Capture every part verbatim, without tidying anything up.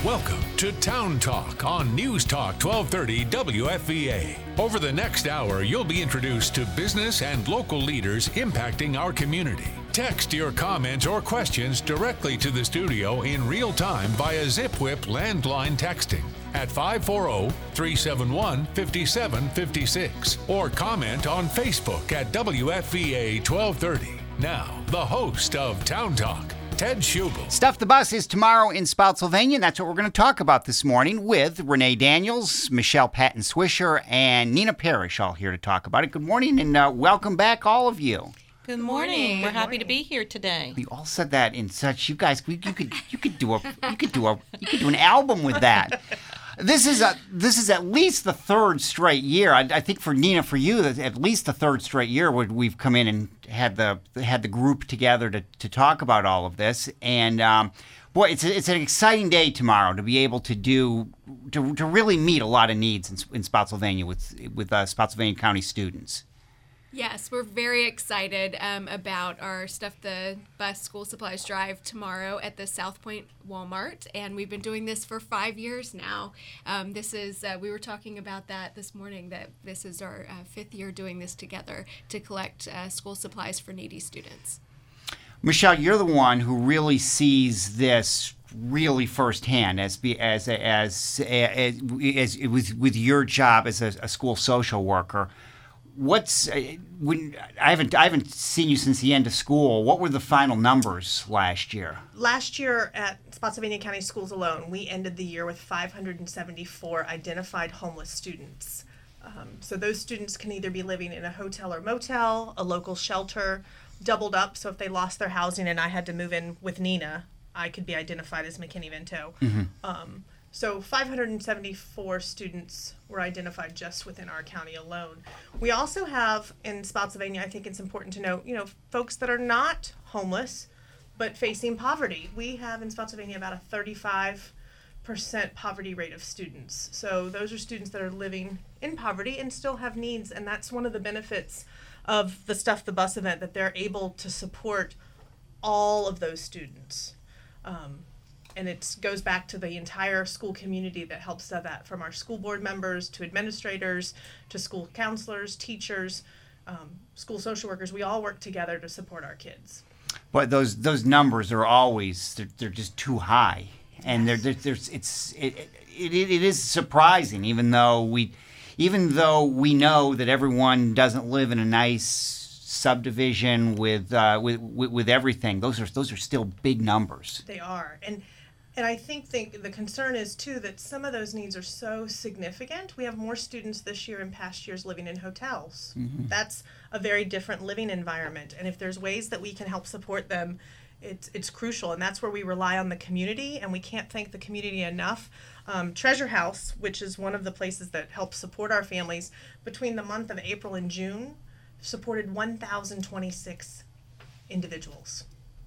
Welcome to Town Talk on News Talk twelve thirty W F V A. Over the next hour, you'll be introduced to business and local leaders impacting our community. Text your comments or questions directly to the studio in real time via ZipWhip landline texting at five four zero, three seven one, five seven five six or comment on Facebook at W F V A twelve thirty. Now, the host of Town Talk, Ted Schubel. Stuff the Bus is tomorrow in Spotsylvania, and that's what we're going to talk about this morning with Renee Daniels, Michelle Patton Swisher, and Nina Parrish, all here to talk about it. Good morning, and uh, welcome back, all of you. Good morning. We're Good happy morning. to be here today. We all said that in such you guys. We, you could you could do a you could do a you could do an album with that. This is a this is at least the third straight year. I, I think for Nina, for you, at least the third straight year where we've come in and had the had the group together to, to talk about all of this. And um, boy, it's a, it's an exciting day tomorrow to be able to do to to really meet a lot of needs in, in Spotsylvania with with uh, Spotsylvania County students. Yes, we're very excited um, about our Stuff the Bus school supplies drive tomorrow at the South Point Walmart, and we've been doing this for five years now. Um, this is uh, we were talking about that this morning, that this is our uh, fifth year doing this together to collect uh, school supplies for needy students. Michelle, you're the one who really sees this really firsthand as be as as as, as, as with with your job as a, a school social worker. What's uh, when I haven't I haven't seen you since the end of school. What were the final numbers last year? Last year at Spotsylvania County Schools alone, we ended the year with five hundred seventy-four identified homeless students. Um, so those students can either be living in a hotel or motel, a local shelter, doubled up. So if they lost their housing and I had to move in with Nina, I could be identified as McKinney-Vento. Mm-hmm. Um, So five hundred seventy-four students were identified just within our county alone. We also have in Spotsylvania, I think it's important to note, you know, folks that are not homeless but facing poverty. We have in Spotsylvania about a thirty-five percent poverty rate of students. So those are students that are living in poverty and still have needs, and that's one of the benefits of the Stuff the Bus event, that they're able to support all of those students. Um, And it goes back to the entire school community that helps do that, from our school board members to administrators to school counselors, teachers, um, school social workers. We all work together to support our kids. But those those numbers are always they're, they're just too high, and yes. they're, they're, there's it's it, it it it is surprising, even though we even though we know that everyone doesn't live in a nice subdivision with uh, with, with with everything. Those are those are still big numbers. They are, and. And I think the, the concern is, too, that some of those needs are so significant. We have more students this year and past years living in hotels. Mm-hmm. That's a very different living environment. And if there's ways that we can help support them, it's it's crucial. And that's where we rely on the community, and we can't thank the community enough. Um, Treasure House, which is one of the places that helps support our families, between the month of April and June, supported one thousand twenty-six individuals.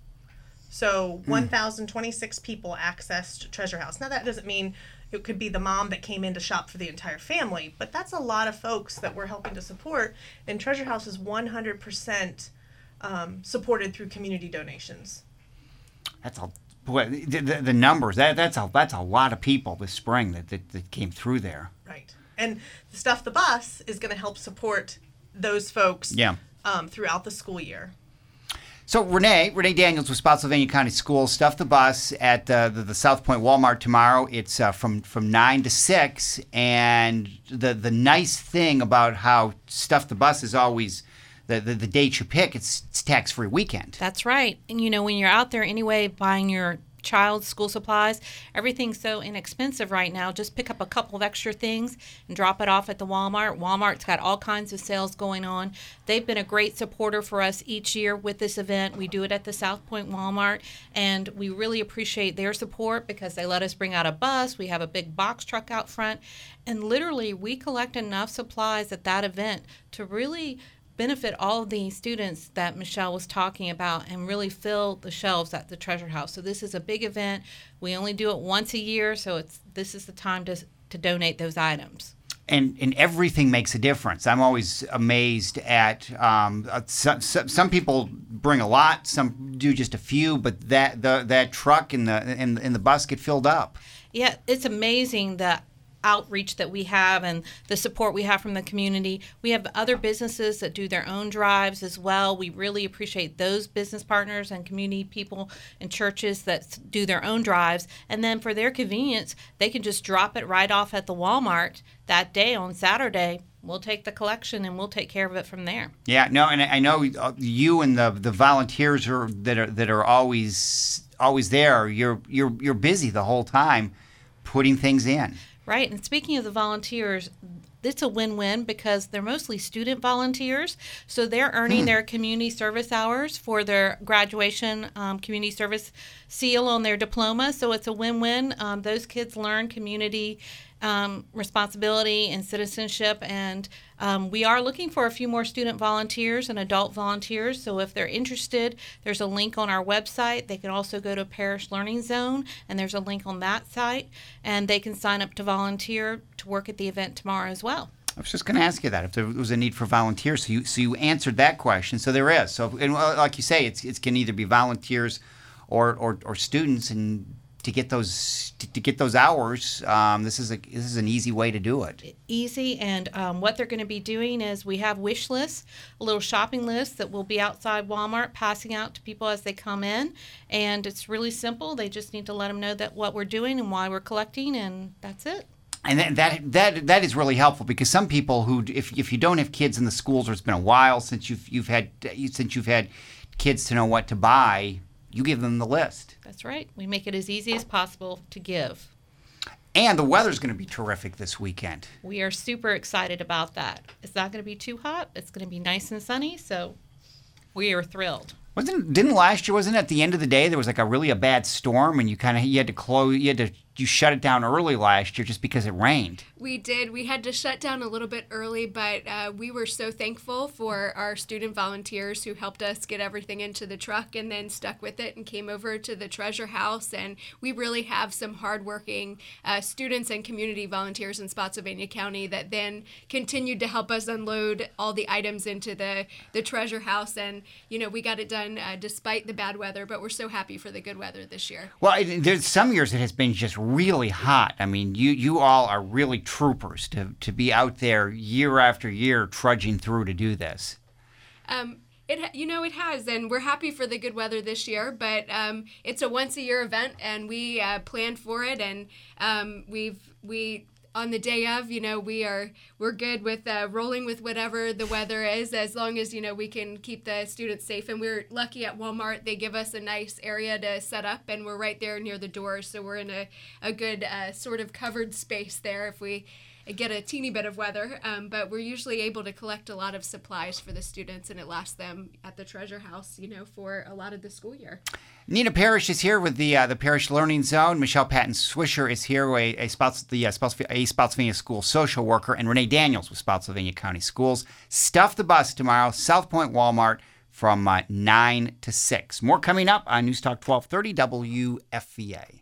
So one thousand twenty-six people accessed Treasure House. Now, that doesn't mean it could be the mom that came in to shop for the entire family, but that's a lot of folks that we're helping to support. And Treasure House is one hundred percent um, supported through community donations. That's a boy, the, the, the numbers. That that's a that's a lot of people this spring that that, that came through there. Right, and the Stuff the Bus is going to help support those folks. Yeah. Um, throughout the school year. So Renee, Renee Daniels with Spotsylvania County Schools, Stuff the Bus at uh, the, the South Point Walmart tomorrow. It's uh, from, from nine to six, and the the nice thing about how Stuff the Bus is always the, the, the date you pick, it's, it's tax-free weekend. That's right. And, you know, when you're out there anyway buying your child's school supplies, everything's so inexpensive right now. Just pick up a couple of extra things and drop it off at the Walmart. Walmart's got all kinds of sales going on. They've been a great supporter for us each year with this event. We do it at the South Point Walmart, and we really appreciate their support because they let us bring out a bus. We have a big box truck out front, and literally we collect enough supplies at that event to really benefit all of the students that Michelle was talking about and really fill the shelves at the Treasure House. So this is a big event. We only do it once a year, so it's this is the time to to donate those items. And, and everything makes a difference. I'm always amazed at um, uh, some, some people bring a lot, some do just a few, but that the, that truck and the and, and the bus get filled up. Yeah, it's amazing the outreach that we have and the support we have from the community. We have other businesses that do their own drives as well. We really appreciate those business partners and community people and churches that do their own drives. And then for their convenience, they can just drop it right off at the Walmart that day on Saturday. We'll take the collection and we'll take care of it from there. Yeah, no, and I know you and the the volunteers are that are that are always always there. You're you're you're busy the whole time putting things in. Right, and speaking of the volunteers, it's a win-win because they're mostly student volunteers, so they're earning hmm. their community service hours for their graduation um, community service seal on their diploma, so it's a win-win. Um, those kids learn community um, responsibility and citizenship, and um, we are looking for a few more student volunteers and adult volunteers, so if they're interested, there's a link on our website. They can also go to Parish Learning Zone, and there's a link on that site, and they can sign up to volunteer to work at the event tomorrow as well. I was just going to ask you that if there was a need for volunteers. So you, so you answered that question. So there is. So and like you say, it's it can either be volunteers or or, or students, and to get those to, to get those hours, um, this is a this is an easy way to do it. Easy, and um, what they're going to be doing is we have wish lists, a little shopping list that will be outside Walmart, passing out to people as they come in, and it's really simple. They just need to let them know that what we're doing and why we're collecting, and that's it. And that, that that that is really helpful because some people who, if if you don't have kids in the schools or it's been a while since you've you've had since you've had kids to know what to buy, you give them the list. That's right. We make it as easy as possible to give. And the weather's going to be terrific this weekend. We are super excited about that. It's not going to be too hot. It's going to be nice and sunny, so we are thrilled. Wasn't didn't last year? Wasn't it at the end of the day there was like a really a bad storm and you kind of you had to close you had to you shut it down early last year just because it rained. We did. We had to shut down a little bit early, but uh, we were so thankful for our student volunteers who helped us get everything into the truck and then stuck with it and came over to the Treasure House. And we really have some hardworking uh, students and community volunteers in Spotsylvania County that then continued to help us unload all the items into the, the Treasure House. And, you know, we got it done uh, despite the bad weather, but we're so happy for the good weather this year. Well, it, there's some years it has been just really hot. I mean, you you all are really troopers to to be out there year after year trudging through to do this. Um, it you know it has, and we're happy for the good weather this year. But um, it's a once a year event, and we uh, planned for it, and um, we've we. On the day of, you know, we are we're good with uh, rolling with whatever the weather is, as long as, you know, we can keep the students safe. And we're lucky at Walmart; they give us a nice area to set up, and we're right there near the doors, so we're in a a good uh, sort of covered space there if we get a teeny bit of weather. Um, but we're usually able to collect a lot of supplies for the students, and it lasts them at the Treasure House, you know, for a lot of the school year. Nina Parrish is here with the uh, the Parish Learning Zone. Michelle Patton Swisher is here, a, a, Spots, the, uh, Spotsylvania, a Spotsylvania School social worker, and Renee Daniels with Spotsylvania County Schools. Stuff the bus tomorrow, South Point Walmart from uh, nine to six. More coming up on News Talk twelve thirty W F V A.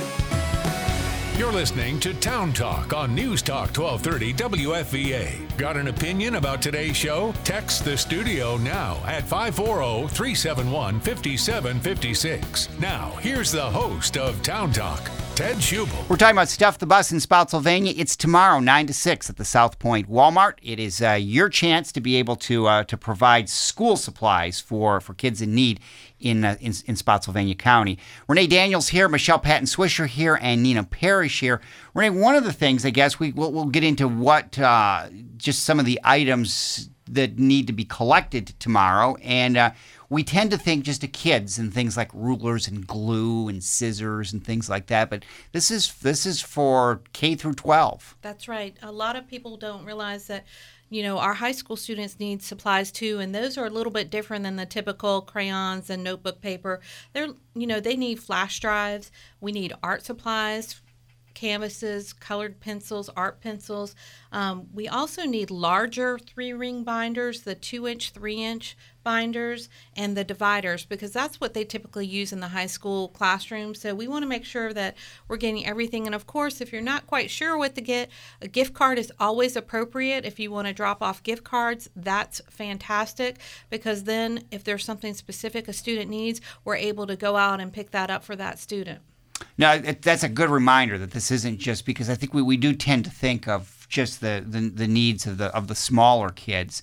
You're listening to Town Talk on News Talk twelve thirty W F V A. Got an opinion about today's show? Text the studio now at five four zero, three seven one, five seven five six. Now, here's the host of Town Talk, Ted Schubel. We're talking about Stuff the Bus in Spotsylvania. It's tomorrow, nine to six at the South Point Walmart. It is uh, your chance to be able to uh, to provide school supplies for, for kids in need in, uh, in in Spotsylvania County. Renee Daniels here, Michelle Patton Swisher here, and Nina Parrish here. Renee, one of the things, I guess, we, we'll, we'll get into what, uh, just some of the items that need to be collected tomorrow. And uh, we tend to think just of kids and things like rulers and glue and scissors and things like that. But this is this is for K through twelve. That's right. A lot of people don't realize that, you know, our high school students need supplies too, and those are a little bit different than the typical crayons and notebook paper. They're, you know, they need flash drives. We need art supplies, canvases, colored pencils, art pencils. Um, we also need larger three-ring binders, the two-inch, three-inch binders and the dividers, because that's what they typically use in the high school classroom. So we want to make sure that we're getting everything. And of course, if you're not quite sure what to get, a gift card is always appropriate. If you want to drop off gift cards, that's fantastic, because then if there's something specific a student needs, we're able to go out and pick that up for that student. Now, it, that's a good reminder that this isn't just, because I think we, we do tend to think of just the, the, the needs of the of the smaller kids.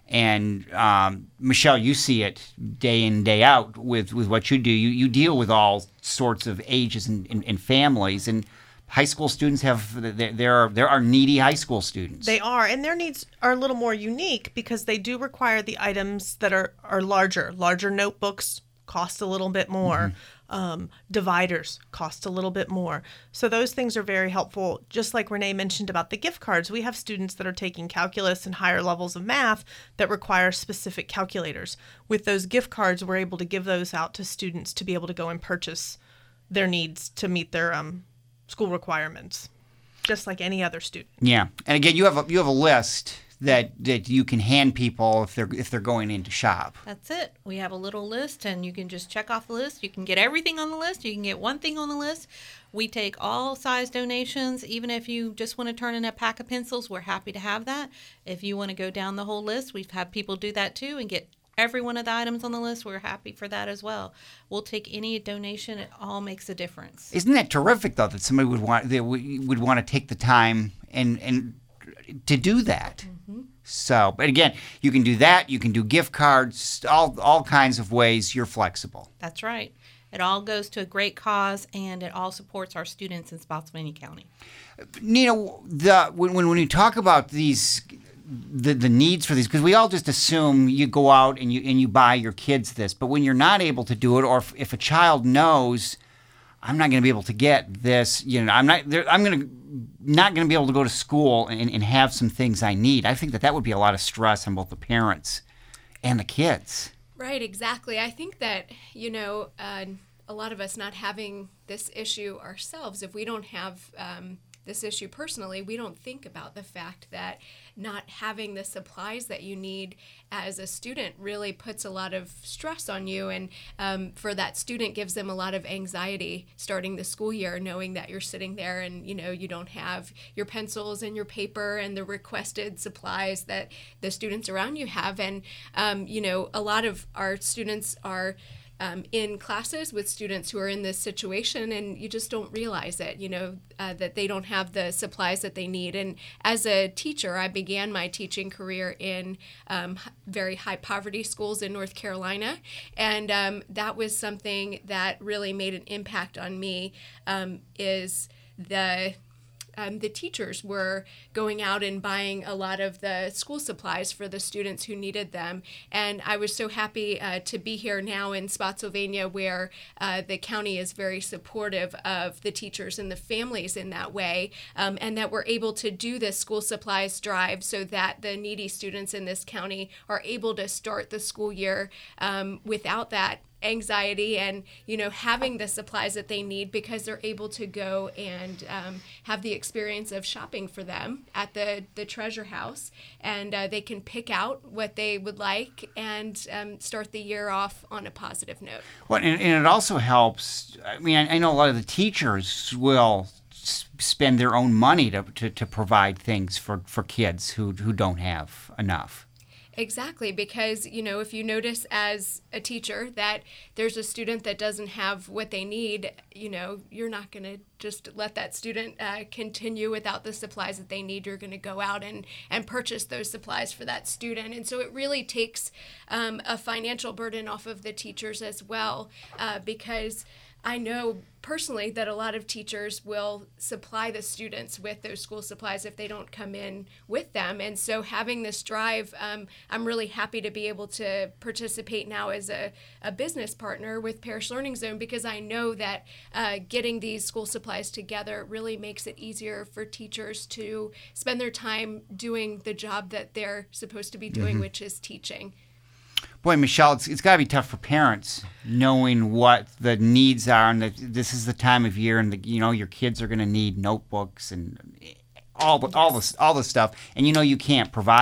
And um, Michelle, you see it day in, day out with, with what you do. You you deal with all sorts of ages and, and, and families. And high school students have, there, there are there are needy high school students. They are, and their needs are a little more unique because they do require the items that are, are larger. Larger notebooks cost a little bit more. Mm-hmm. Um, dividers cost a little bit more. So those things are very helpful. Just like Renee mentioned about the gift cards, we have students that are taking calculus and higher levels of math that require specific calculators. With those gift cards, we're able to give those out to students to be able to go and purchase their needs to meet their um, school requirements, just like any other student. Yeah, and again, you have a, you have a list that that you can hand people if they're if they're going in to shop. That's it. We have a little list, and you can just check off the list. You can get everything on the list. You can get one thing on the list. We take all size donations. Even if you just want to turn in a pack of pencils, we're happy to have that. If you want to go down the whole list, we've had people do that too and get every one of the items on the list. We're happy for that as well. We'll take any donation. It all makes a difference. Isn't that terrific, though, that somebody would want they would want to take the time and and to do that? Mm-hmm. So, but again, you can do that. You can do gift cards, all all kinds of ways. You're flexible. That's right. It all goes to a great cause, and it all supports our students in Spotsylvania County. Nina, the when when, when you talk about these, the the needs for these, because we all just assume you go out and you and you buy your kids this, but when you're not able to do it, or if, if a child knows, I'm not going to be able to get this, you know, I'm not, I'm going to not going to be able to go to school and, and have some things I need. I think that that would be a lot of stress on both the parents and the kids. Right, exactly. I think that, you know, uh, a lot of us not having this issue ourselves, if we don't have um, this issue personally, we don't think about the fact that not having the supplies that you need as a student really puts a lot of stress on you, and um, for that student gives them a lot of anxiety starting the school year, knowing that you're sitting there and you know you don't have your pencils and your paper and the requested supplies that the students around you have. And um, you know a lot of our students are Um, in classes with students who are in this situation, and you just don't realize it, you know, uh, that they don't have the supplies that they need. And as a teacher, I began my teaching career in um, very high poverty schools in North Carolina, and um, that was something that really made an impact on me, um, is the Um, the teachers were going out and buying a lot of the school supplies for the students who needed them. And I was so happy uh, to be here now in Spotsylvania, where uh, the county is very supportive of the teachers and the families in that way, um, and that we're able to do this school supplies drive so that the needy students in this county are able to start the school year um, without that anxiety and, you know, having the supplies that they need, because they're able to go and um, have the experience of shopping for them at the, the treasure house, and uh, they can pick out what they would like and um, start the year off on a positive note. Well, and, and it also helps, I mean, I, I know a lot of the teachers will s- spend their own money to, to, to provide things for, for kids who, who don't have enough. Exactly, because, you know, if you notice as a teacher that there's a student that doesn't have what they need, you know, you're not going to just let that student uh, continue without the supplies that they need. You're going to go out and, and purchase those supplies for that student. And so it really takes um, a financial burden off of the teachers as well, uh, because I know personally that a lot of teachers will supply the students with those school supplies if they don't come in with them. And so having this drive, um, I'm really happy to be able to participate now as a, a business partner with Parish Learning Zone, because I know that uh, getting these school supplies together really makes it easier for teachers to spend their time doing the job that they're supposed to be doing, mm-hmm. which is teaching. Boy, Michelle, it's, it's got to be tough for parents knowing what the needs are, and that this is the time of year, and the, you know your kids are going to need notebooks and all the, all this all this stuff, and you know you can't provide it.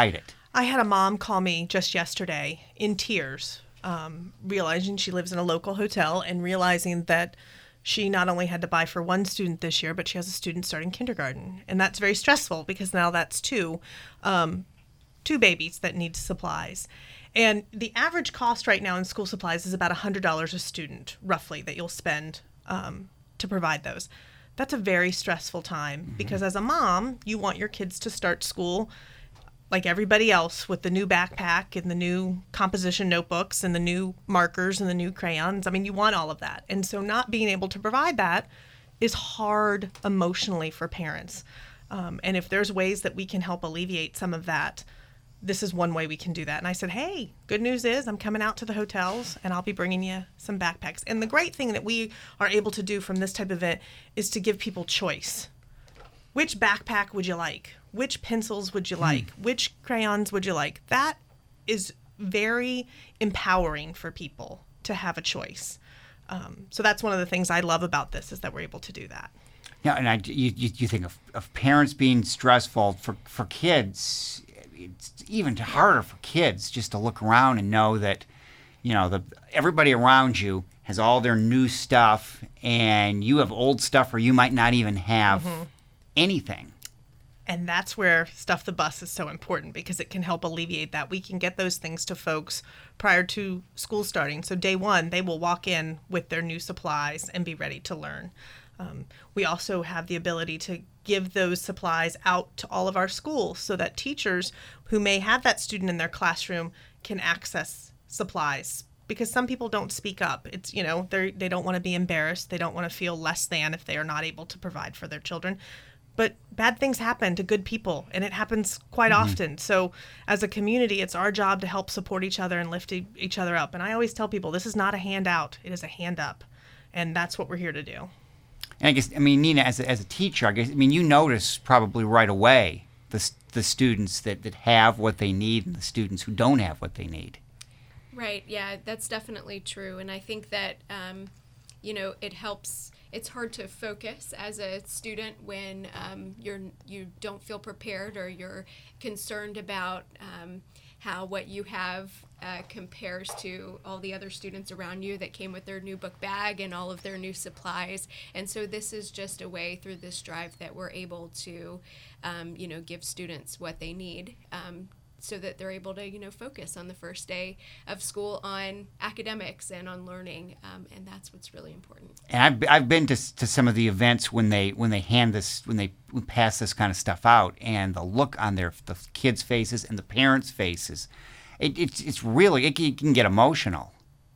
I had a mom call me just yesterday in tears, um, realizing she lives in a local hotel and realizing that she not only had to buy for one student this year, but she has a student starting kindergarten. And that's very stressful because now that's two, um, two babies that need supplies. And the average cost right now in school supplies is about one hundred dollars a student, roughly, that you'll spend um, to provide those. That's a very stressful time mm-hmm. because as a mom, you want your kids to start school like everybody else with the new backpack and the new composition notebooks and the new markers and the new crayons. I mean, you want all of that. And so not being able to provide that is hard emotionally for parents. Um, and if there's ways that we can help alleviate some of that, this is one way we can do that. And I said, hey, good news is I'm coming out to the hotels and I'll be bringing you some backpacks. And the great thing that we are able to do from this type of event is to give people choice. Which backpack would you like? Which pencils would you like? Hmm. Which crayons would you like? That is very empowering for people to have a choice. Um, so that's one of the things I love about this is that we're able to do that. Yeah, and I, you, you think of, of parents being stressful for, for kids. It's even harder for kids just to look around and know that, you know, the everybody around you has all their new stuff and you have old stuff or you might not even have mm-hmm. anything. And that's where Stuff the Bus is so important because it can help alleviate that. We can get those things to folks prior to school starting. So day one, they will walk in with their new supplies and be ready to learn. Um, we also have the ability to give those supplies out to all of our schools so that teachers who may have that student in their classroom can access supplies. Because some people don't speak up. It's, you know, they they don't want to be embarrassed. They don't want to feel less than if they are not able to provide for their children. But bad things happen to good people, and it happens quite mm-hmm. often. So as a community, it's our job to help support each other and lift e- each other up. And I always tell people, this is not a handout. It is a hand up. And that's what we're here to do. And I guess, I mean, Nina, as a, as a teacher, I guess, I mean, you notice probably right away the the students that, that have what they need and the students who don't have what they need. Right. Yeah, that's definitely true. And I think that, um, you know, it helps. It's hard to focus as a student when um, you're you don't feel prepared or you're concerned about um, how what you have uh, compares to all the other students around you that came with their new book bag and all of their new supplies. And so this is just a way through this drive that we're able to, um, you know, give students what they need. Um, so that they're able to, you know, focus on the first day of school on academics and on learning, um, and that's what's really important. And I've I've been to to some of the events when they when they hand this when they pass this kind of stuff out, and the look on their the kids' faces and the parents' faces, it, it's it's really it can, it can get emotional.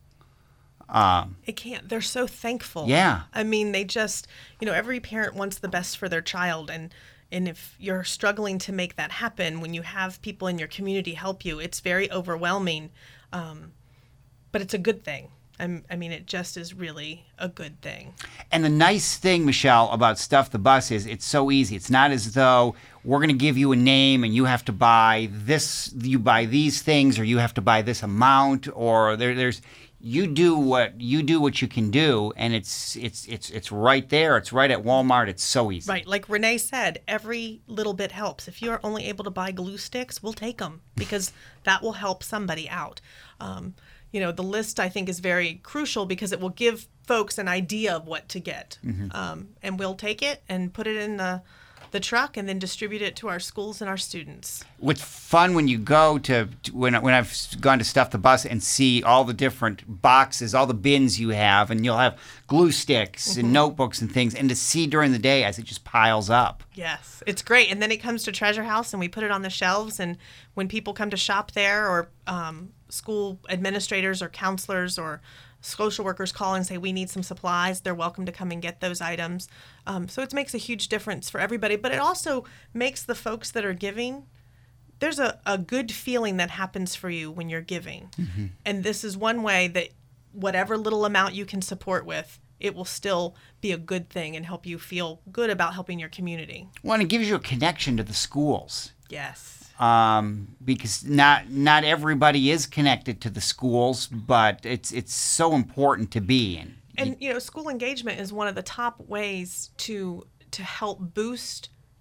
Um, it can't. They're so thankful. Yeah. I mean, they just, you know, every parent wants the best for their child, and. And if you're struggling to make that happen, when you have people in your community help you, it's very overwhelming. Um, but it's a good thing. I'm, I mean, it just is really a good thing. And the nice thing, Michelle, about Stuff the Bus is it's so easy. It's not as though we're going to give you a name and you have to buy this, you buy these things, or you have to buy this amount, or there, there's... You do what you do what you can do, and it's it's it's it's right there. It's right at Walmart. It's so easy. Right, like Renee said, every little bit helps. If you are only able to buy glue sticks, we'll take them because that will help somebody out. Um, you know, the list I think is very crucial because it will give folks an idea of what to get, mm-hmm. um, and we'll take it and put it in the. the truck and then distribute it to our schools and our students. What's fun when you go to, to when when I've gone to Stuff the Bus and see all the different boxes, all the bins you have, and you'll have glue sticks mm-hmm. and notebooks and things, and to see during the day as it just piles up. Yes, it's great. And then it comes to Treasure House and we put it on the shelves, and when people come to shop there, or um, school administrators or counselors or social workers call and say, we need some supplies, they're welcome to come and get those items. Um, so it makes a huge difference for everybody. But it also makes the folks that are giving, there's a, a good feeling that happens for you when you're giving. Mm-hmm. And this is one way that whatever little amount you can support with, it will still be a good thing and help you feel good about helping your community. Well, and it gives you a connection to the schools. Yes. Um, because not not everybody is connected to the schools, but it's it's so important to be. And, and you know, school engagement is one of the top ways to to help boost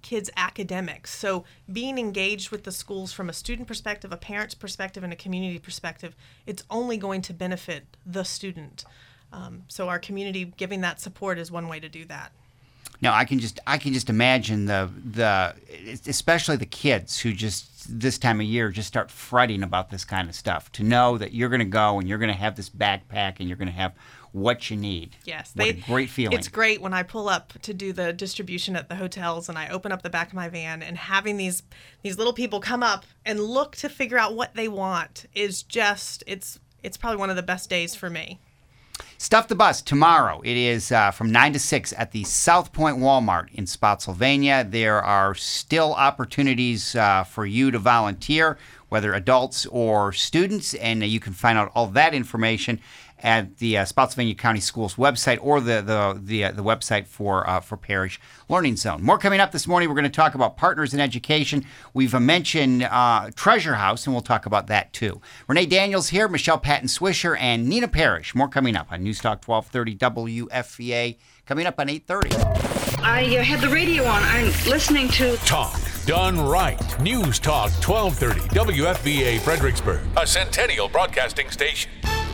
kids' academics. So being engaged with the schools from a student perspective, a parent's perspective, and a community perspective, it's only going to benefit the student. Um, so our community giving that support is one way to do that. Now I can just I can just imagine the the especially the kids who just this time of year just start fretting about this kind of stuff. To know that you're going to go and you're going to have this backpack and you're going to have what you need. Yes, what they, a great feeling. It's great when I pull up to do the distribution at the hotels and I open up the back of my van and having these these little people come up and look to figure out what they want is just it's it's probably one of the best days for me. Stuff the Bus tomorrow. It is uh, from nine to six at the South Point Walmart in Spotsylvania. There are still opportunities uh, for you to volunteer, whether adults or students, and uh, you can find out all that information at the uh, Spotsylvania County Schools website or the the the, uh, the website for uh, for Parish Learning Zone. More coming up this morning. We're going to talk about partners in education. We've uh, mentioned uh, Treasure House, and we'll talk about that too. Renee Daniels here, Michelle Patton Swisher, and Nina Parrish. More coming up on News Talk twelve thirty W F V A. Coming up on eight thirty. I uh, had the radio on. I'm listening to Talk Done Right. News Talk twelve thirty W F V A Fredericksburg, a Centennial Broadcasting station.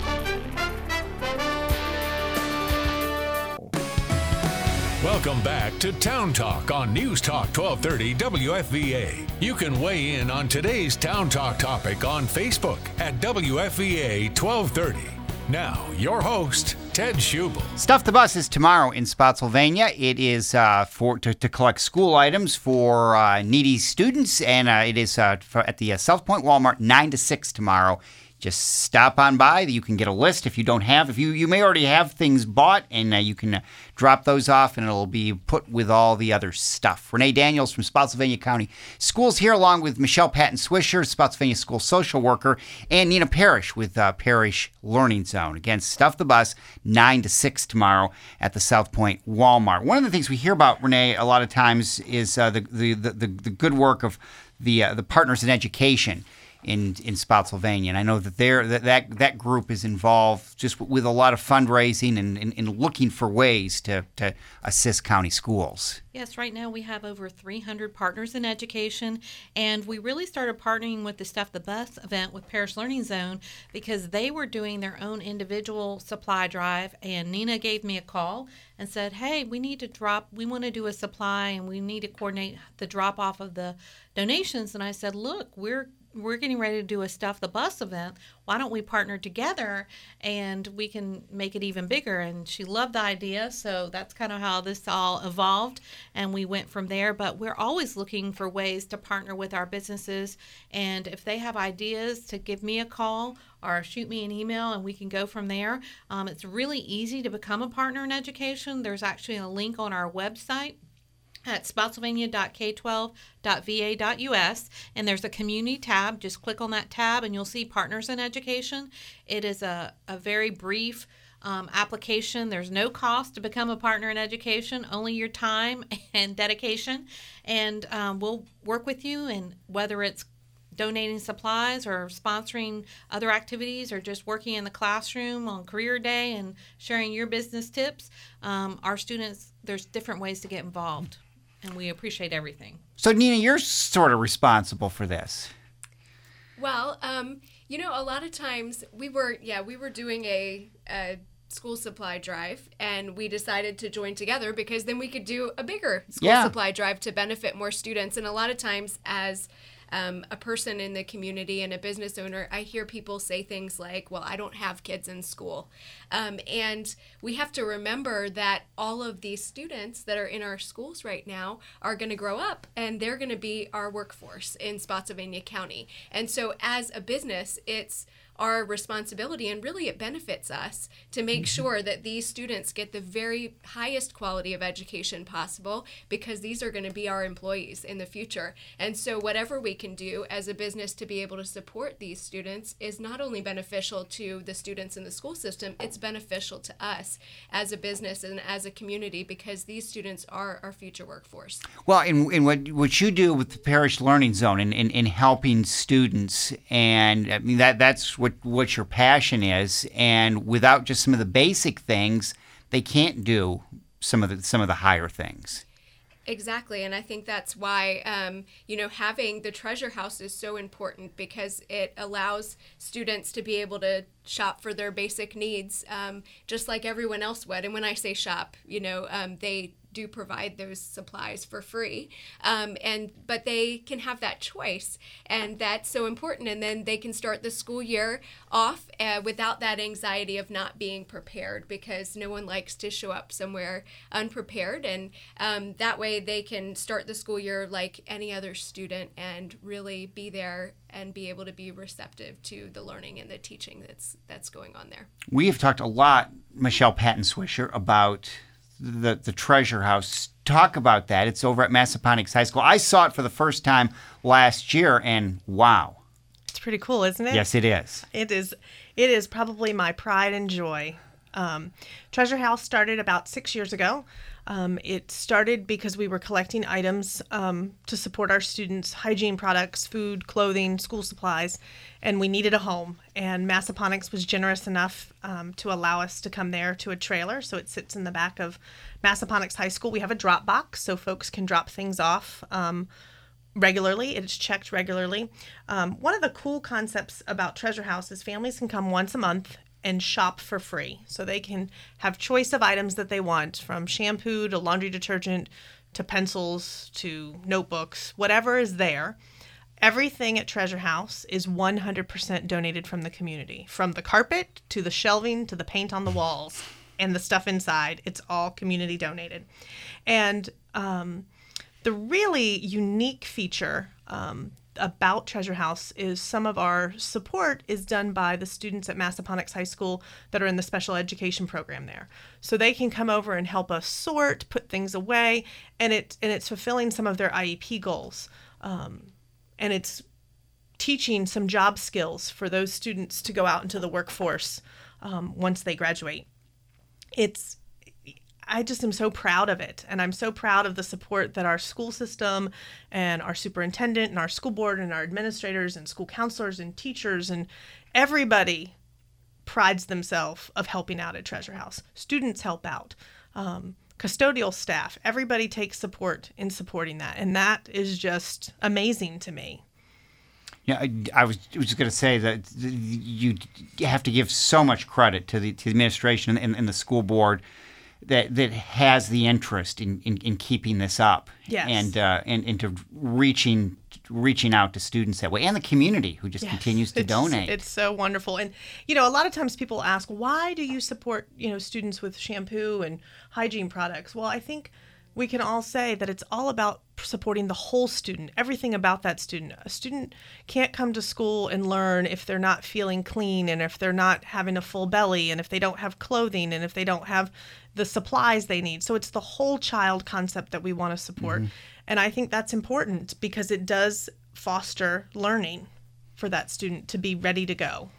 Welcome back to Town Talk on News Talk twelve thirty W F V A. You can weigh in on today's Town Talk topic on Facebook at W F V A twelve thirty. Now, your host, Ted Schubel. Stuff the Bus is tomorrow in Spotsylvania. It is uh, for to, to collect school items for uh, needy students, and uh, it is uh, for, at the uh, South Point Walmart nine to six tomorrow. Just stop on by. You can get a list if you don't have. If you, you may already have things bought, and uh, you can uh, drop those off, and it'll be put with all the other stuff. Renee Daniels from Spotsylvania County Schools here, along with Michelle Patton Swisher, Spotsylvania School Social Worker, and Nina Parrish with uh, Parish Learning Zone. Again, Stuff the Bus, nine to six tomorrow at the South Point Walmart. One of the things we hear about, Renee, a lot of times is uh, the, the, the, the, the good work of the uh, the partners in education in in Spotsylvania, and I know that they're, that, that that group is involved just with a lot of fundraising and, and, and looking for ways to, to assist county schools. Yes, right now we have over three hundred partners in education, and we really started partnering with the Stuff the Bus event with Parish Learning Zone because they were doing their own individual supply drive, and Nina gave me a call and said, hey, we need to drop, we want to do a supply, and we need to coordinate the drop-off of the donations. And I said, look, we're we're getting ready to do a Stuff the Bus event. Why don't we partner together and we can make it even bigger? And she loved the idea, so that's kind of how this all evolved, and we went from there. But we're always looking for ways to partner with our businesses, and if they have ideas, to give me a call or shoot me an email, and we can go from there. Um, it's really easy to become a partner in education. There's actually a link on our website at spotsylvania dot k twelve dot v a dot u s, and there's a community tab. Just click on that tab and you'll see Partners in Education. It is a, a very brief um, application. There's no cost to become a partner in education, only your time and dedication, and um, we'll work with you, and whether it's donating supplies or sponsoring other activities or just working in the classroom on career day and sharing your business tips, um, our students, there's different ways to get involved. And we appreciate everything. So, Nina, you're sort of responsible for this. Well, um, you know, a lot of times we were, yeah, we were doing a, a school supply drive, and we decided to join together because then we could do a bigger school yeah. supply drive to benefit more students. And a lot of times as Um, a person in the community and a business owner, I hear people say things like, well, I don't have kids in school. Um, and we have to remember that all of these students that are in our schools right now are going to grow up, and they're going to be our workforce in Spotsylvania County. And so as a business, it's our responsibility, and really it benefits us to make sure that these students get the very highest quality of education possible, because these are going to be our employees in the future. And so whatever we can do as a business to be able to support these students is not only beneficial to the students in the school system, it's beneficial to us as a business and as a community, because these students are our future workforce. Well, in, in what what you do with the Parish Learning Zone and in, in, in helping students, and I mean that that's what what your passion is, and without just some of the basic things, they can't do some of the some of the higher things. Exactly, and I think that's why, um, you know, having the Treasure House is so important, because it allows students to be able to shop for their basic needs, um, just like everyone else would. And when I say shop, you know, um, they do provide those supplies for free, um, and but they can have that choice, and that's so important. And then they can start the school year off uh, without that anxiety of not being prepared, because no one likes to show up somewhere unprepared, and um, that way they can start the school year like any other student and really be there and be able to be receptive to the learning and the teaching that's that's going on there. We have talked a lot, Michelle Patton Swisher, about the the Treasure House. Talk about that. It's over at Massaponax High School. I saw it for the first time last year, and wow. It's pretty cool, isn't it? Yes, it is. It is. It is probably my pride and joy. Um, Treasure House started about six years ago. Um, it started because we were collecting items um, to support our students, hygiene products, food, clothing, school supplies, and we needed a home. And Massaponax was generous enough um, to allow us to come there to a trailer. So it sits in the back of Massaponax High School. We have a drop box so folks can drop things off um, regularly. It's checked regularly. Um, one of the cool concepts about Treasure House is families can come once a month and shop for free. So they can have choice of items that they want, from shampoo to laundry detergent to pencils to notebooks, whatever is there. Everything at Treasure House is one hundred percent donated from the community, from the carpet to the shelving to the paint on the walls and the stuff inside. It's all community donated. And um, the really unique feature um, about Treasure House is some of our support is done by the students at Massaponax High School that are in the special education program there. So they can come over and help us sort, put things away, and it and it's fulfilling some of their I E P goals. Um, and it's teaching some job skills for those students to go out into the workforce um, once they graduate. It's I just am so proud of it, and I'm so proud of the support that our school system and our superintendent and our school board and our administrators and school counselors and teachers and everybody prides themselves of helping out at Treasure House. Students help out. Um, custodial staff, everybody takes support in supporting that, and that is just amazing to me. Yeah, I, I was just going to say that you have to give so much credit to the to the administration and, and the school board that that has the interest in, in, in keeping this up, yes. and uh, and into reaching reaching out to students that way, and the community who just yes. continues to it's, donate. It's so wonderful. And you know, a lot of times people ask, why do you support you know students with shampoo and hygiene products? Well, I think we can all say that it's all about supporting the whole student, everything about that student. A student can't come to school and learn if they're not feeling clean, and if they're not having a full belly, and if they don't have clothing, and if they don't have the supplies they need. So it's the whole child concept that we want to support. Mm-hmm. And I think that's important because it does foster learning for that student to be ready to go.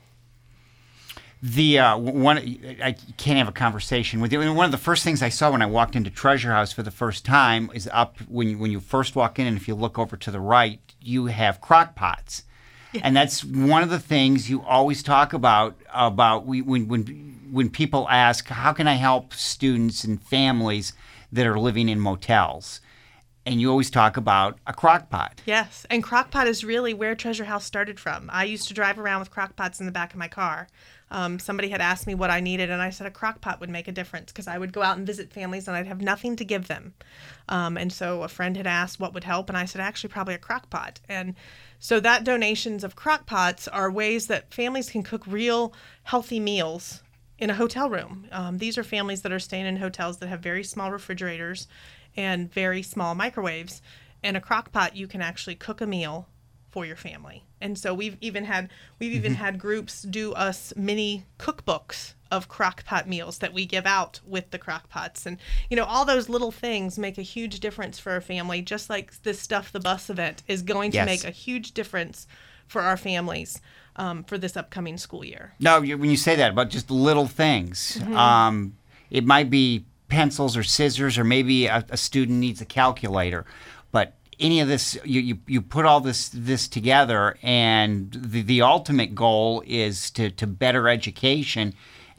The uh, one I can't have a conversation with you. And one of the first things I saw when I walked into Treasure House for the first time is up when you, when you first walk in, and if you look over to the right, you have crock pots. Yeah. And that's one of the things you always talk about about we, when when when people ask, how can I help students and families that are living in motels? And you always talk about a crock pot. Yes, and crock pot is really where Treasure House started from. I used to drive around with crock pots in the back of my car. Um, somebody had asked me what I needed, and I said a crock pot would make a difference, because I would go out and visit families and I'd have nothing to give them. Um, and so a friend had asked what would help, and I said actually probably a crock pot. And so that donations of crock pots are ways that families can cook real healthy meals in a hotel room. Um, these are families that are staying in hotels that have very small refrigerators and very small microwaves. In a crock pot, you can actually cook a meal for your family. And so we've even had we've even mm-hmm. had groups do us mini cookbooks of crock pot meals that we give out with the crock pots. And you know, all those little things make a huge difference for a family, just like this Stuff the Bus event is going to yes. make a huge difference for our families um, for this upcoming school year. No, when you say that about just little things, mm-hmm. um, it might be pencils or scissors, or maybe a, a student needs a calculator, but any of this, you, you, you put all this this together, and the, the ultimate goal is to, to better education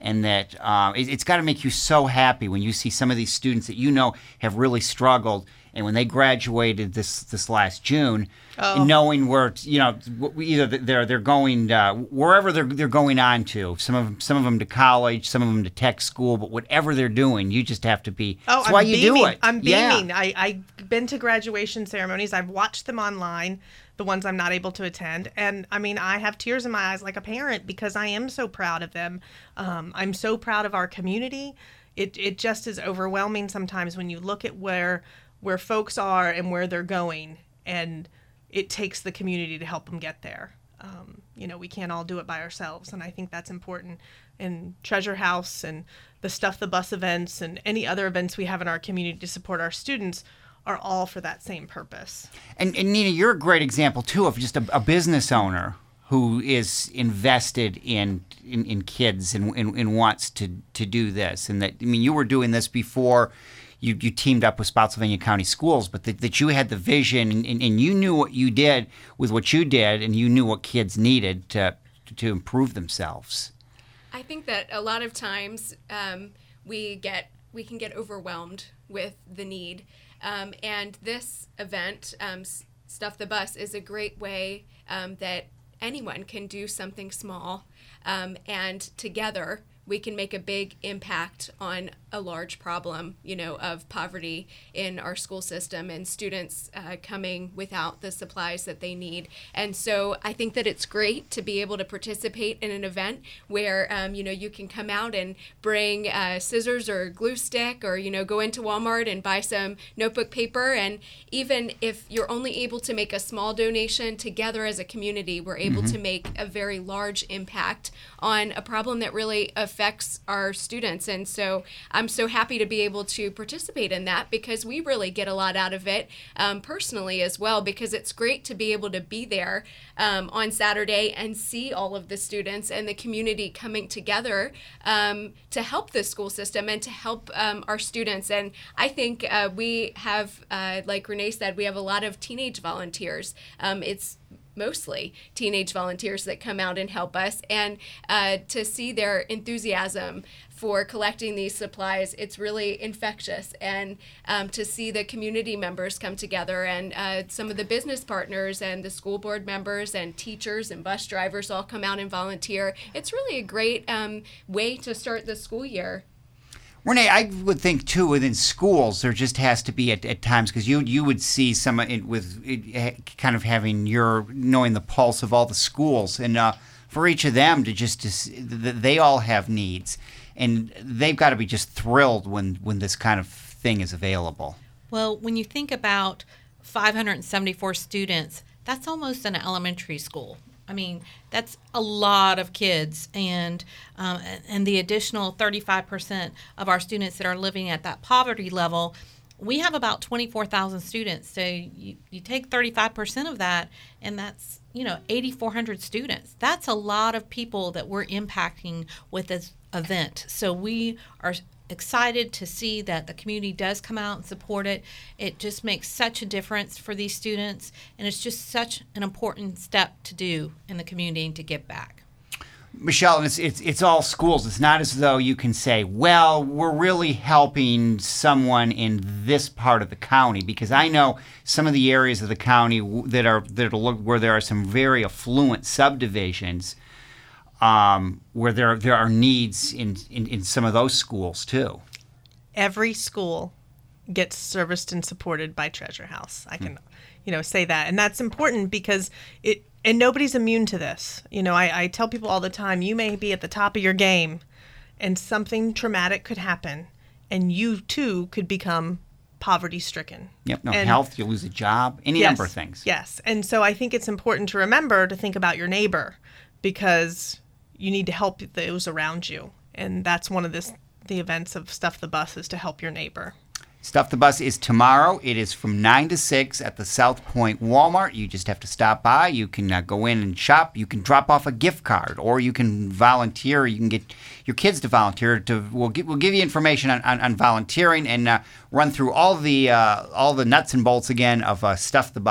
and that uh, it, it's got to make you so happy when you see some of these students that you know have really struggled, and when they graduated this this last June, Oh. knowing where you know either they're they're going uh, wherever they're they're going on to. Some of them, some of them to college, some of them to tech school, but whatever they're doing, you just have to be. Oh, that's I'm why you beaming. do it. I'm Yeah. beaming. I, I've been to graduation ceremonies. I've watched them online, the ones I'm not able to attend. And I mean, I have tears in my eyes like a parent because I am so proud of them. Um, I'm so proud of our community. It it just is overwhelming sometimes when you look at where where folks are and where they're going, and it takes the community to help them get there. Um, you know, we can't all do it by ourselves, and I think that's important. And Treasure House and the Stuff the Bus events and any other events we have in our community to support our students are all for that same purpose. And, and Nina, you're a great example too of just a, a business owner who is invested in in, in kids and, and and wants to to do this. And that I mean, you were doing this before you, you teamed up with Spotsylvania County Schools, but that, that you had the vision and, and, and you knew what you did with what you did, and you knew what kids needed to to improve themselves. I think that a lot of times um, we get we can get overwhelmed with the need, um, and this event, um, Stuff the Bus, is a great way um, that anyone can do something small, um, and together we can make a big impact on a large problem, you know, of poverty in our school system and students uh, coming without the supplies that they need. And so I think that it's great to be able to participate in an event where, um, you know, you can come out and bring uh, scissors or glue stick, or, you know, go into Walmart and buy some notebook paper. And even if you're only able to make a small donation, together as a community, we're able mm-hmm. to make a very large impact on a problem that really affects our students. And so I'm so happy to be able to participate in that, because we really get a lot out of it um, personally as well, because it's great to be able to be there um, on Saturday and see all of the students and the community coming together um, to help the school system and to help um, our students. And I think uh, we have, uh, like Renee said, we have a lot of teenage volunteers. Um, it's mostly teenage volunteers that come out and help us, and uh, to see their enthusiasm for collecting these supplies, it's really infectious. And um, to see the community members come together, and uh, some of the business partners and the school board members and teachers and bus drivers all come out and volunteer, it's really a great um, way to start the school year. Renee, I would think too within schools there just has to be at, at times, because you you would see some it, with it, kind of having your knowing the pulse of all the schools, and uh, for each of them to just to, they all have needs, and they've got to be just thrilled when when this kind of thing is available. Well, when you think about five hundred seventy-four students, that's almost an elementary school. I mean, that's a lot of kids, and um, and the additional thirty-five percent of our students that are living at that poverty level, we have about twenty-four thousand students. So you, you take thirty-five percent of that, and that's, you know, eight thousand four hundred students. That's a lot of people that we're impacting with this event. So we are excited to see that the community does come out and support it. It just makes such a difference for these students, and it's just such an important step to do in the community and to give back. Michelle, and it's, it's it's all schools. It's not as though you can say, well, we're really helping someone in this part of the county, because I know some of the areas of the county that are that look where there are some very affluent subdivisions, Um, where there there are needs in, in, in some of those schools too. Every school gets serviced and supported by Treasure House. I can, you know, say that, and that's important because it. And nobody's immune to this. You know, I, I tell people all the time, you may be at the top of your game, and something traumatic could happen, and you too could become poverty-stricken. Yep. No and, health. You lose a job. Any yes, number of things. Yes. And so I think it's important to remember to think about your neighbor, because you need to help those around you. And that's one of this, the events of Stuff the Bus, is to help your neighbor. Stuff the Bus is tomorrow. It is from nine to six at the South Point Walmart. You just have to stop by. You can uh, go in and shop. You can drop off a gift card, or you can volunteer. You can get your kids to volunteer. To We'll, get, we'll give you information on, on, on volunteering, and uh, run through all the uh, all the nuts and bolts again of uh, Stuff the Bus.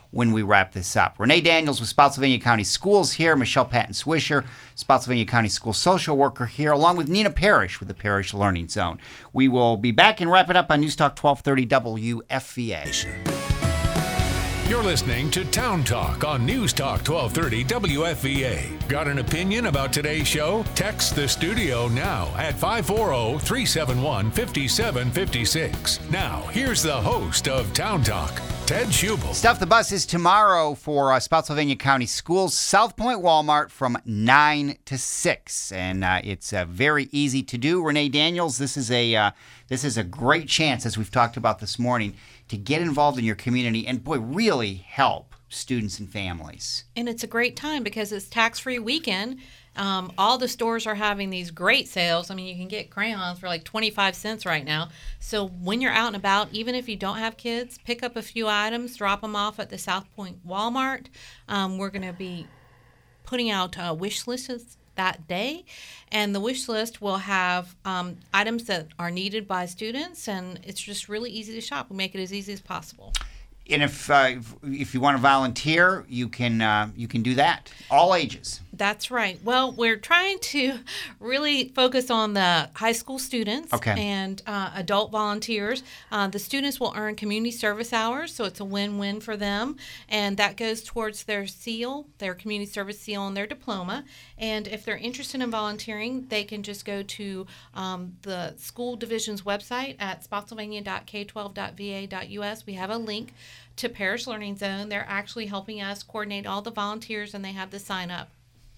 when we wrap this up. Renee Daniels with Spotsylvania County Schools here, Michelle Patton Swisher, Spotsylvania County School social worker here, along with Nina Parrish with the Parish Learning Zone. We will be back and wrap it up on News Talk twelve thirty W F V A. You're listening to Town Talk on News Talk twelve thirty W F V A. Got an opinion about today's show? Text the studio now at five four zero, three seven one, five seven five six. Now, here's the host of Town Talk, Ted Schubel. Stuff the Bus is tomorrow for uh, Spotsylvania County Schools, South Point Walmart from nine to six. And uh, it's uh, very easy to do. Renee Daniels, this is a uh, this is a great chance, as we've talked about this morning, to get involved in your community and, boy, really help students and families. And it's a great time because it's tax-free weekend. Um, all the stores are having these great sales. I mean, you can get crayons for like twenty-five cents right now. So when you're out and about, even if you don't have kids, pick up a few items, drop them off at the South Point Walmart. Um, we're going to be putting out uh, wish lists that day, and the wish list will have um, items that are needed by students, and it's just really easy to shop. We make it as easy as possible. And if uh, if, if you want to volunteer, you can uh, you can do that. All ages. That's right. Well, we're trying to really focus on the high school students okay. and uh, adult volunteers. Uh, the students will earn community service hours, so it's a win-win for them. And that goes towards their seal, their community service seal, and their diploma. And if they're interested in volunteering, they can just go to um, the school division's website at spotsylvania dot k twelve dot v a dot u s. We have a link to Parish Learning Zone. They're actually helping us coordinate all the volunteers, and they have the sign up.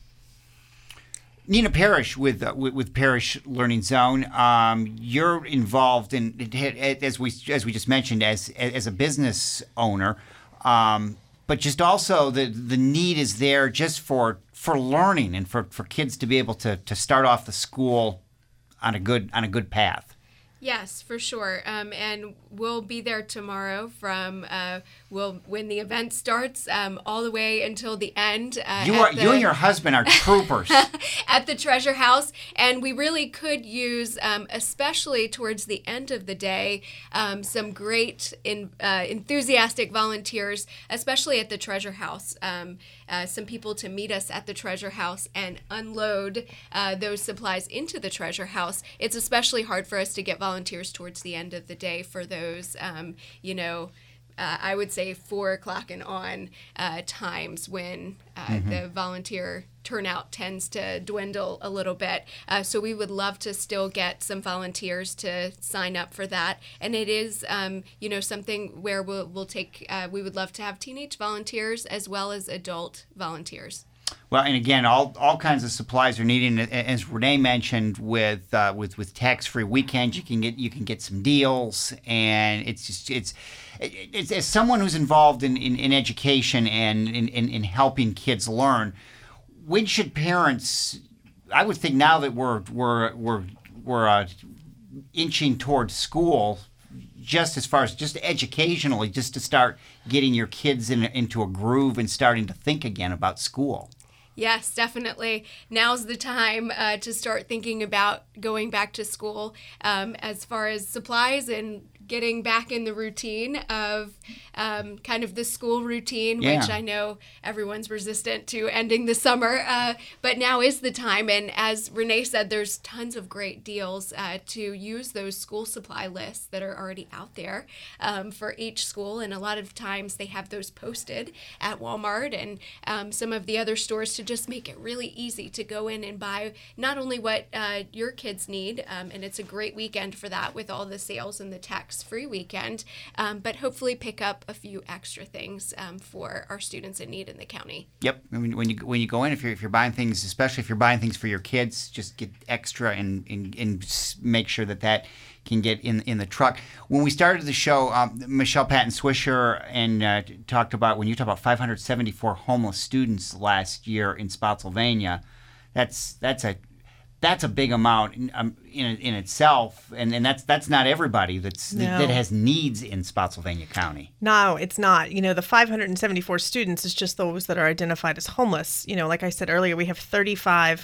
Nina Parrish with, uh, with with Parish Learning Zone. Um, you're involved in, as we as we just mentioned, as as a business owner, um, but just also the the need is there just for for learning and for, for kids to be able to, to start off the school on a good on a good path. Yes, for sure. Um, and we'll be there tomorrow from uh, we'll when the event starts um, all the way until the end. Uh, you are the, you and your husband are troopers at the Treasure House, and we really could use, um, especially towards the end of the day, um, some great in, uh, enthusiastic volunteers, especially at the Treasure House. Um, uh, some people to meet us at the Treasure House and unload uh, those supplies into the Treasure House. It's especially hard for us to get volunteers volunteers towards the end of the day for those, um, you know, uh, I would say four o'clock and on uh, times when uh, mm-hmm. the volunteer turnout tends to dwindle a little bit. Uh, so we would love to still get some volunteers to sign up for that. And it is, um, you know, something where we'll, we'll take, uh, we would love to have teenage volunteers as well as adult volunteers. Well, and again, all all kinds of supplies are needed. And as Renee mentioned, with uh, with with tax-free weekends, you can get you can get some deals, and it's just it's it's as someone who's involved in, in, in education and in, in, in helping kids learn, when should parents? I would think now that we're we're we're we're uh, inching towards school, just as far as just educationally, just to start getting your kids in, into a groove and starting to think again about school. Yes, definitely. Now's the time uh, to start thinking about going back to school um, as far as supplies and getting back in the routine of um, kind of the school routine, yeah. which I know everyone's resistant to ending the summer, uh, but now is the time. And as Renee said, there's tons of great deals uh, to use those school supply lists that are already out there um, for each school. And a lot of times they have those posted at Walmart and um, some of the other stores to just make it really easy to go in and buy not only what uh, your kids need, um, and it's a great weekend for that with all the sales and the tax-free weekend, um, but hopefully pick up a few extra things um, for our students in need in the county. Yep. I mean, when you when you go in, if you're if you're buying things, especially if you're buying things for your kids, just get extra and and, and make sure that that can get in in the truck. When we started the show, um, Michelle Patton Swisher and uh, talked about when you talk about five hundred seventy-four homeless students last year in Spotsylvania. That's that's a that's a big amount in, um, in in itself, and, and that's that's not everybody that's No. that has needs in Spotsylvania County. No, it's not. You know, the five hundred seventy-four students is just those that are identified as homeless. You know, like I said earlier, we have thirty-five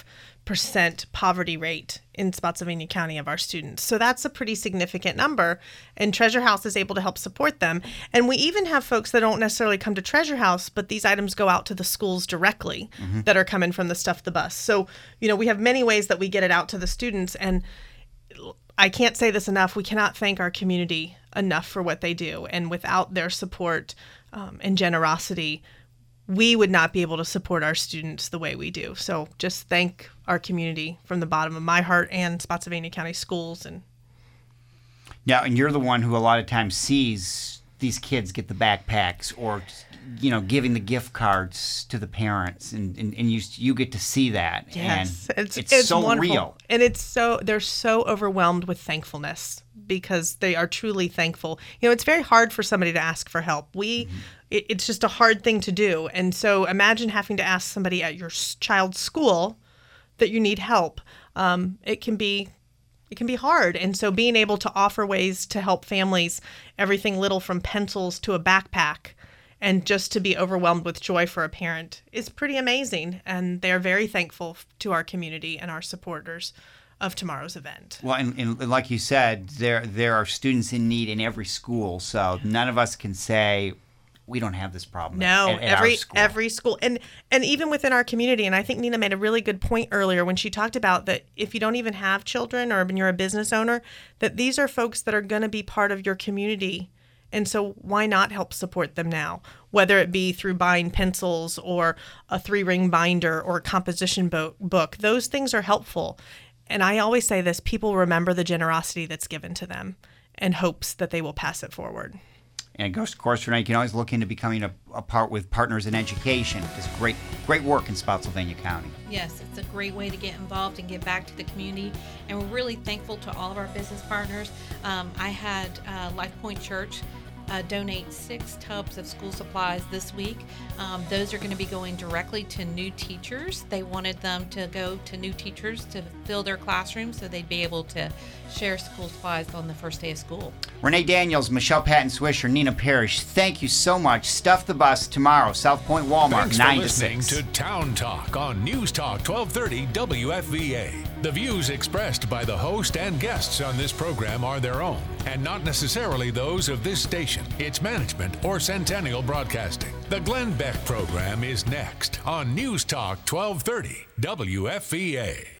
percent poverty rate in Spotsylvania County of our students. So that's a pretty significant number, and Treasure House is able to help support them. And we even have folks that don't necessarily come to Treasure House, but these items go out to the schools directly mm-hmm. that are coming from the Stuff the Bus. So, you know, we have many ways that we get it out to the students, and I can't say this enough. We cannot thank our community enough for what they do. And without their support um, and generosity, we would not be able to support our students the way we do. So just thank our community from the bottom of my heart and Spotsylvania County Schools. And now, and you're the one who a lot of times sees these kids get the backpacks, or, you know, giving the gift cards to the parents, and, and, and you you get to see that. Yes, and it's, it's, it's so wonderful. real. And it's so, they're so overwhelmed with thankfulness because they are truly thankful. You know, it's very hard for somebody to ask for help. We, mm-hmm. it, it's just a hard thing to do. And so imagine having to ask somebody at your child's school that you need help. Um, it can be It can be hard. And so being able to offer ways to help families, everything little from pencils to a backpack, and just to be overwhelmed with joy for a parent is pretty amazing. And they're very thankful to our community and our supporters of tomorrow's event. Well, and, and like you said, there there are students in need in every school. So none of us can say we don't have this problem. No, at, at every our school. every school, and and even within our community. And I think Nina made a really good point earlier when she talked about that if you don't even have children, or when you're a business owner, that these are folks that are going to be part of your community. And so why not help support them now, whether it be through buying pencils or a three-ring binder or a composition bo- book. Those things are helpful. And I always say this, people remember the generosity that's given to them and hopes that they will pass it forward. And it goes to course, Renee, you can always look into becoming a, a part with Partners in Education. It's great, great work in Spotsylvania County. Yes, it's a great way to get involved and give back to the community. And we're really thankful to all of our business partners. Um, I had uh, Life Point Church Uh, donate six tubs of school supplies this week. Um, those are going to be going directly to new teachers. They wanted them to go to new teachers to fill their classrooms so they'd be able to share school supplies on the first day of school. Renee Daniels, Michelle Patton-Swisher, Nina Parrish, thank you so much. Stuff the Bus tomorrow, South Point Walmart, Thanks nine for to six. listening to Town Talk on News Talk twelve thirty W F V A. The views expressed by the host and guests on this program are their own and not necessarily those of this station, its management, or Centennial Broadcasting. The Glenn Beck program is next on News Talk twelve thirty W F V A.